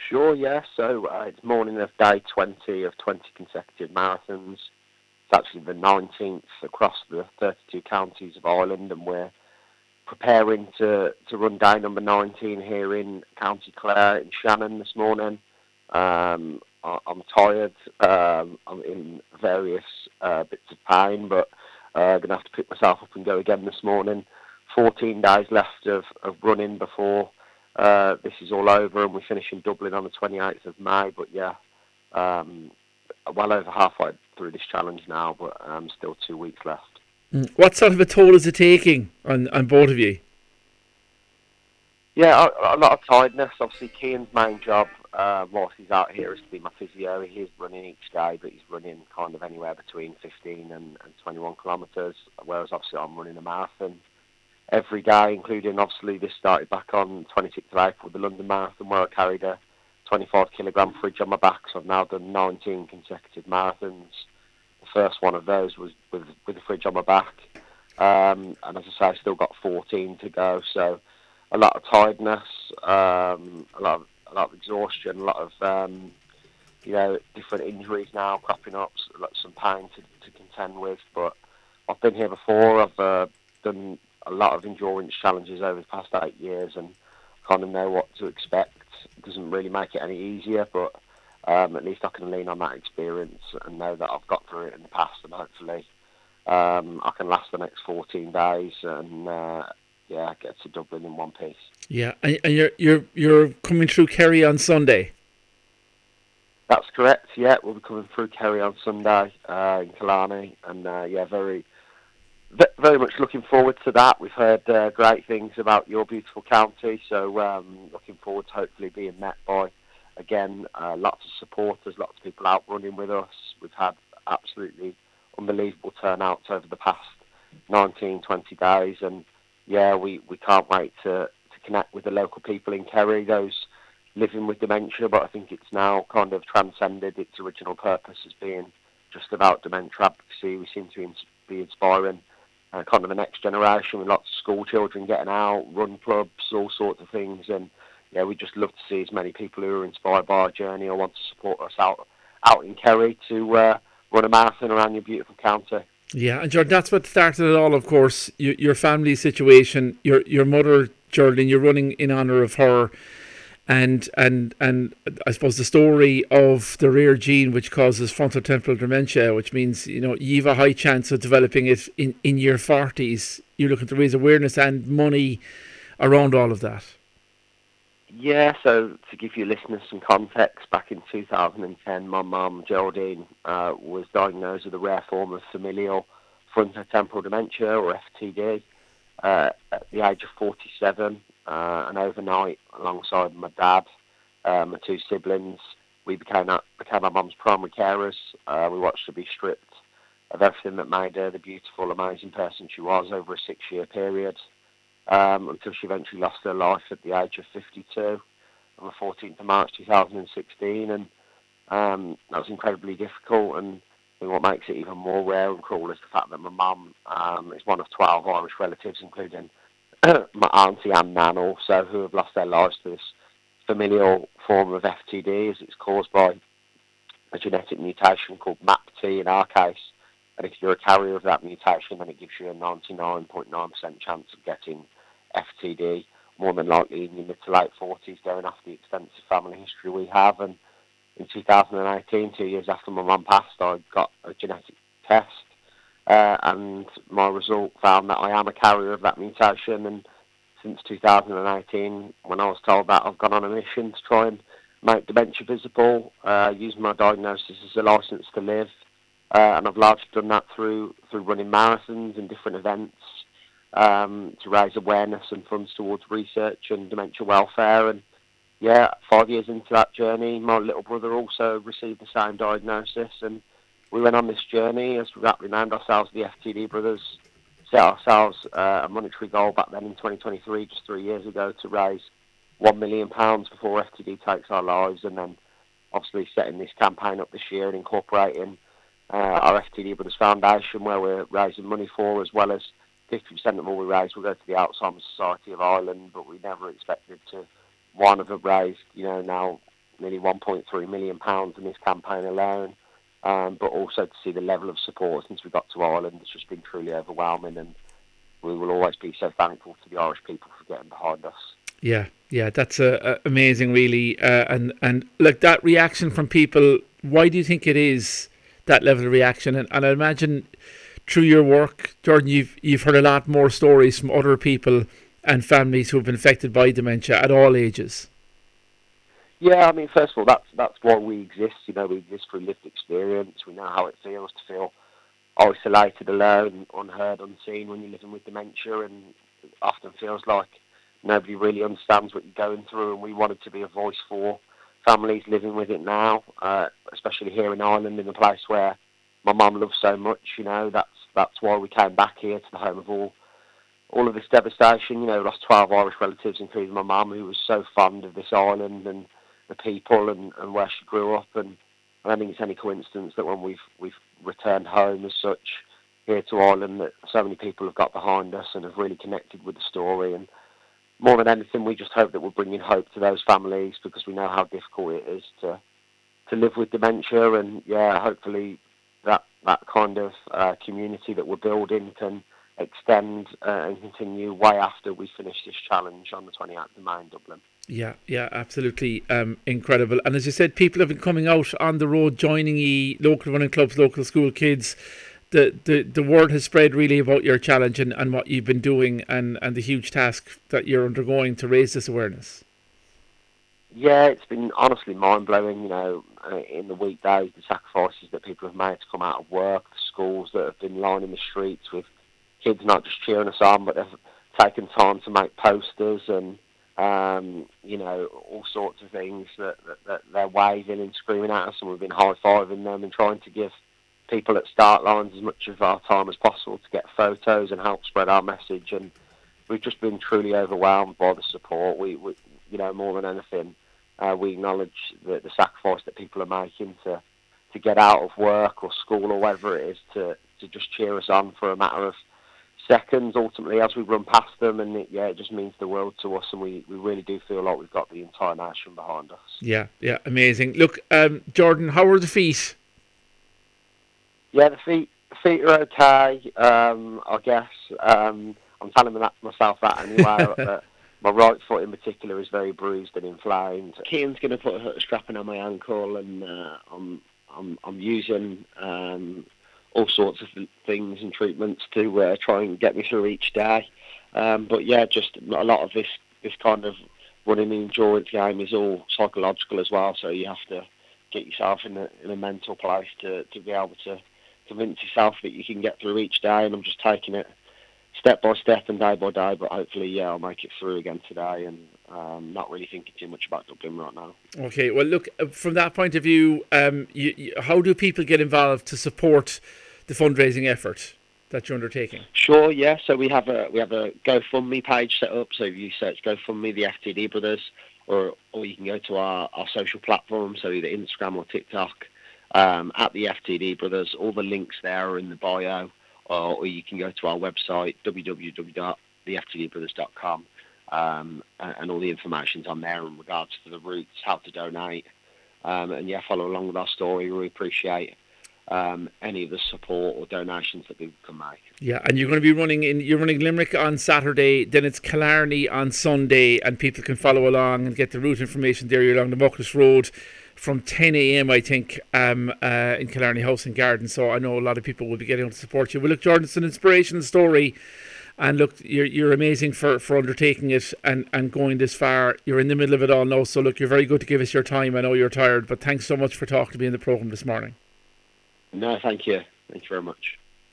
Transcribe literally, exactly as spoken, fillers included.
Sure, yeah. So uh, it's morning of day twenty of twenty consecutive marathons. It's actually the nineteenth across the thirty-two counties of Ireland, and we're preparing to, to run day number nineteen here in County Clare in Shannon this morning. Um, I, I'm tired. Um, I'm in various uh, bits of pain, but uh, going to have to pick myself up and go again this morning. fourteen days left of, of running before uh, this is all over, and we finish in Dublin on the twenty-eighth of May. But yeah, um, well over halfway through this challenge now, but um, still two weeks left. Mm. What sort of a toll is it taking on, on both of you? Yeah, a, a lot of tiredness. Obviously, Cian's main job, uh, whilst he's out here, is to be my physio. He's running each day, but he's running kind of anywhere between fifteen and, and twenty-one kilometres, whereas obviously I'm running a marathon every day, including obviously this started back on twenty-sixth of April, the London Marathon, where I carried a twenty-five kilogram fridge on my back. So I've now done nineteen consecutive marathons. The first one of those was with with a fridge on my back, um, and as I say, I've still got fourteen to go. So a lot of tiredness, um, a lot of a lot of exhaustion, a lot of um, you know different injuries now cropping up, so, like some pain to, to contend with. But I've been here before. I've uh, done a lot of endurance challenges over the past eight years, and kind of know what to expect. It doesn't really make it any easier, but um, at least I can lean on that experience and know that I've got through it in the past, and hopefully um, I can last the next fourteen days and uh, yeah, get to Dublin in one piece. Yeah, and, and you're you're you're coming through Kerry on Sunday. That's correct. Yeah, we'll be coming through Kerry on Sunday uh, in Killarney, and uh, yeah, very very much looking forward to that. We've heard uh, great things about your beautiful county, so um, looking forward to hopefully being met by, again, uh, lots of supporters, lots of people out running with us. We've had absolutely unbelievable turnouts over the past nineteen, twenty days, and yeah, we, we can't wait to, to connect with the local people in Kerry, those living with dementia, but I think it's now kind of transcended its original purpose as being just about dementia advocacy. We seem to be inspiring Uh, kind of the next generation, with lots of school children getting out, run clubs, all sorts of things, and yeah, we just love to see as many people who are inspired by our journey or want to support us out out in Kerry to uh, run a marathon around your beautiful county. Yeah, and Jordan, that's what started it all. Of course, your, your family situation, your your mother, Jordan, you're running in honour of her, and and and I suppose the story of the rare gene which causes frontotemporal dementia, which means you know you have a high chance of developing it in, in your forties. You're looking to raise awareness and money around all of that. Yeah, so to give your listeners some context, back in two thousand ten, my mum, Geraldine, uh, was diagnosed with a rare form of familial frontotemporal dementia, or F T D, uh, at the age of forty-seven. Uh, and overnight, alongside my dad, uh, my two siblings, we became our, became our mum's primary carers. Uh, we watched her be stripped of everything that made her the beautiful, amazing person she was over a six-year period, um, until she eventually lost her life at the age of fifty-two on the fourteenth of March two thousand sixteen. And um, that was incredibly difficult. And I think what makes it even more rare and cruel is the fact that my mum um, is one of twelve Irish relatives, including my auntie and nan also, who have lost their lives to this familial form of F T D, as it's caused by a genetic mutation called M A P T in our case. And if you're a carrier of that mutation, then it gives you a ninety-nine point nine percent chance of getting F T D, more than likely in your mid to late forties, going after the extensive family history we have. And in two thousand eighteen, two years after my mum passed, I got a genetic test, uh, and my result found that I am a carrier of that mutation. And since two thousand eighteen, when I was told that, I've gone on a mission to try and make dementia visible, uh, using my diagnosis as a license to live, uh, and I've largely done that through through running marathons and different events, um, to raise awareness and funds towards research and dementia welfare. And yeah, five years into that journey, my little brother also received the same diagnosis, and we went on this journey as we rapidly named ourselves the F T D Brothers, set ourselves uh, a monetary goal back then in twenty twenty-three, just three years ago, to raise one million pounds before F T D takes our lives, and then obviously setting this campaign up this year and incorporating uh, our F T D Brothers Foundation, where we're raising money for, as well as fifty percent of all we raise will go to the Alzheimer's Society of Ireland. But we never expected to, one, have raised, you know, now nearly one point three million pounds in this campaign alone. Um, but also to see the level of support since we got to Ireland, it's just been truly overwhelming, and we will always be so thankful to the Irish people for getting behind us. Yeah, yeah, that's uh, uh, amazing, really. Uh, and and like that reaction from people, why do you think it is that level of reaction? And, and I imagine through your work, Jordan, you've you've heard a lot more stories from other people and families who have been affected by dementia at all ages. Yeah, I mean, first of all, that's that's why we exist. You know, we exist through lived experience. We know how it feels to feel isolated, alone, unheard, unseen when you're living with dementia, and it often feels like nobody really understands what you're going through. And we wanted to be a voice for families living with it now, uh, especially here in Ireland, in a place where my mum loves so much. You know, that's that's why we came back here to the home of all all of this devastation. You know, we lost twelve Irish relatives, including my mum, who was so fond of this island and the people and, and where she grew up. And I don't think it's any coincidence that when we've we've returned home as such here to Ireland, that so many people have got behind us and have really connected with the story. And more than anything, we just hope that we're bringing hope to those families, because we know how difficult it is to to live with dementia. And yeah, hopefully that that kind of uh, community that we're building can extend uh, and continue way after we finish this challenge on the twenty-eighth of May in Dublin. Yeah, yeah, absolutely um, incredible. And as you said, people have been coming out on the road, joining you, local running clubs, local school kids. The, the, the word has spread really about your challenge and, and what you've been doing, and, and the huge task that you're undergoing to raise this awareness. Yeah, it's been honestly mind-blowing, you know, uh, in the weekdays, the sacrifices that people have made to come out of work, the schools that have been lining the streets with kids not just cheering us on, but they've taken time to make posters and Um, you know, all sorts of things that, that, that they're waving and screaming at us, and we've been high-fiving them and trying to give people at start lines as much of our time as possible to get photos and help spread our message. And we've just been truly overwhelmed by the support. We, we you know, more than anything, uh, we acknowledge the, the sacrifice that people are making to, to get out of work or school or whatever it is to, to just cheer us on for a matter of seconds, ultimately, as we run past them. And it, yeah, it just means the world to us, and we, we really do feel like we've got the entire nation behind us. Yeah, yeah, amazing. Look, um, Jordan, how are the feet? Yeah, the feet the feet are okay, um, I guess. Um, I'm telling that myself that anyway. But my right foot in particular is very bruised and inflamed. Keane's going to put a strapping on my ankle, and uh, I'm, I'm, I'm using Um, all sorts of things and treatments to uh, try and get me through each day. Um, but yeah, just a lot of this, this kind of running the endurance game is all psychological as well. So you have to get yourself in a, in a mental place to, to be able to convince yourself that you can get through each day. And I'm just taking it step by step and day by day. But hopefully, yeah, I'll make it through again today, and um, not really thinking too much about Dublin right now. Okay, well, look, from that point of view, um, you, you, how do people get involved to support the fundraising effort that you're undertaking? Sure, yeah. So we have a we have a GoFundMe page set up. So if you search GoFundMe, the F T D Brothers, or or you can go to our, our social platforms, so either Instagram or TikTok, um, at the F T D Brothers. All the links there are in the bio, or, or you can go to our website, w w w dot the f t d brothers dot com, um, and, and all the information's on there in regards to the routes, how to donate, um, and yeah, follow along with our story. We appreciate Um, any of the support or donations that people can make. Yeah, and you're going to be running in. You're running Limerick on Saturday, then it's Killarney on Sunday, and people can follow along and get the route information there. You're along the Muckles Road from ten a.m. I think um, uh, in Killarney House and Garden. So I know a lot of people will be getting on to support you. Well, look, Jordan, it's an inspirational story, and look, you're you're amazing for, for undertaking it and, and going this far. You're in the middle of it all now, so look, you're very good to give us your time. I know you're tired, but thanks so much for talking to me in the programme this morning. No, thank you. Thank you very much.